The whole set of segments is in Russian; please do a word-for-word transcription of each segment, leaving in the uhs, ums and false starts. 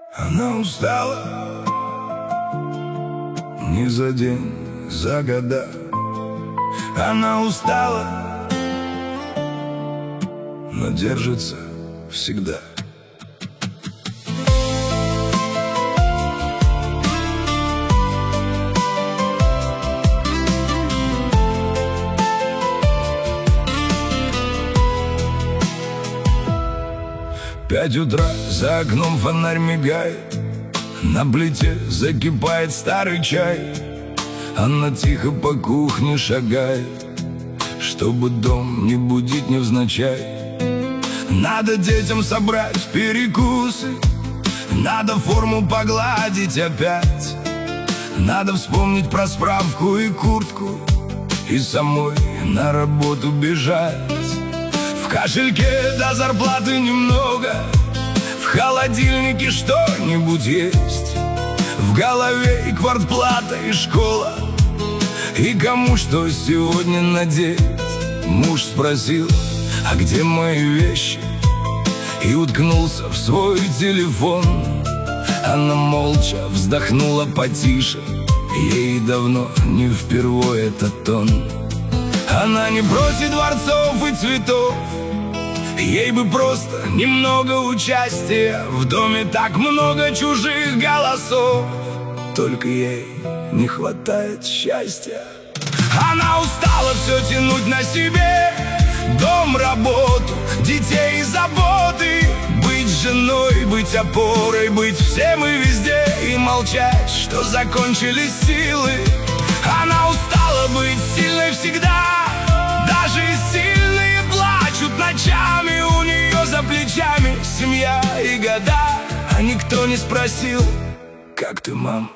Она устала не за день, за года. Она устала, но держится всегда. Пять утра, за окном фонарь мигает, на плите закипает старый чай. Она тихо по кухне шагает, чтобы дом не будить невзначай. Надо детям собрать перекусы, надо форму погладить опять. Надо вспомнить про справку и куртку, и самой на работу бежать. В кошельке до зарплаты немного, в холодильнике что-нибудь есть. В голове и квартплата, и школа, и кому что сегодня надеть. Муж спросил: а где мои вещи? И уткнулся в свой телефон. Она молча вздохнула потише, ей давно не впервой этот тон. Она не просит дворцов и цветов, ей бы просто немного участия. В доме так много чужих голосов, только ей не хватает счастья. Она устала все тянуть на себе: дом, работу, детей и заботы. Быть женой, быть опорой, быть всем и везде, и молчать, что закончились силы. Она устала быть сильной всегда, даже сильные плачут ночами. У нее за плечами семья и года, а никто не спросил: как ты, мам?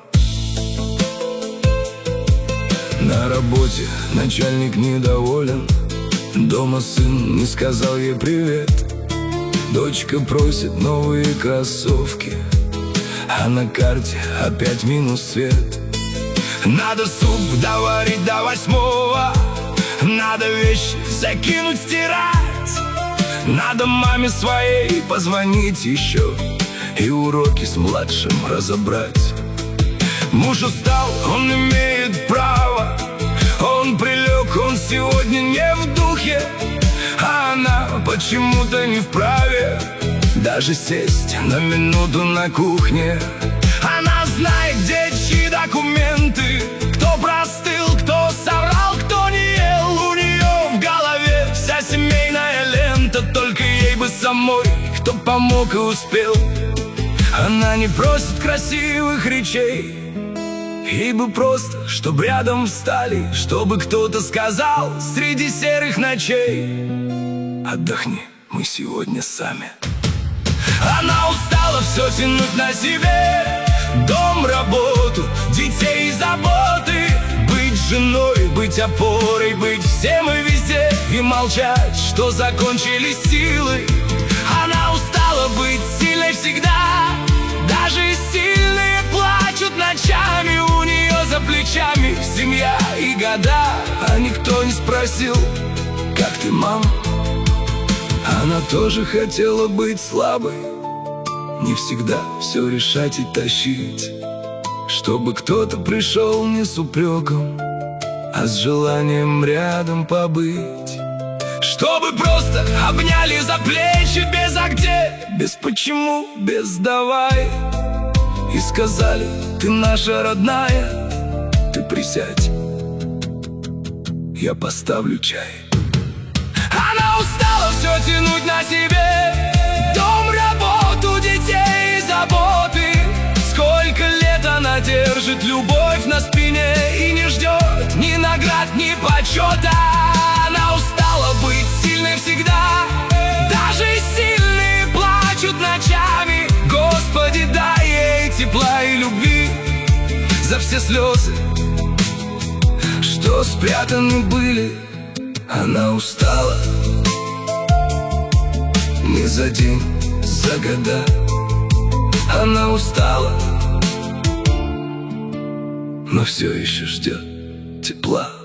На работе начальник недоволен, дома сын не сказал ей привет. Дочка просит новые кроссовки, а на карте опять минус свет. Надо суп доварить до восьмого, надо вещи закинуть, стирать. Надо маме своей позвонить еще и уроки с младшим разобрать. Муж устал, он имеет право, он прилег, он сегодня не в духе. А она почему-то не вправе даже сесть на минуту на кухне. Она знает, где чьи документы, кто простыл, кто соврал, кто не ел. У нее в голове вся семейная лента, только ей бы самой кто помог и успел. Она не просит красивых речей, ей бы просто, чтоб рядом встали, чтобы кто-то сказал среди серых ночей: отдохни, мы сегодня сами. Она устала все тянуть на себе: дом, работу, детей и заботы. Быть женой, быть опорой, быть всем и везде, и молчать, что закончились силы. Она устала быть сильной всегда, даже сильные плачут ночами. У нее за плечами семья и года, а никто не спросил: как ты, мам? Она тоже хотела быть слабой, не всегда все решать и тащить, чтобы кто-то пришел не с упреком, а с желанием рядом побыть. Чтобы просто обняли за плечи без «а где», без «почему», без «давай», и сказали: ты наша родная, ты присядь, я поставлю чай. Она устала все тянуть на себе: дом, работу, детей и заботы. Сколько лет она держит любовь на спине и не ждет ни наград, ни почета. Она устала быть сильной всегда, даже сильные плачут ночами. Господи, дай ей тепла и любви за все слезы, что спрятаны были. Она устала не за день, за года. Она устала, но все еще ждет тепла.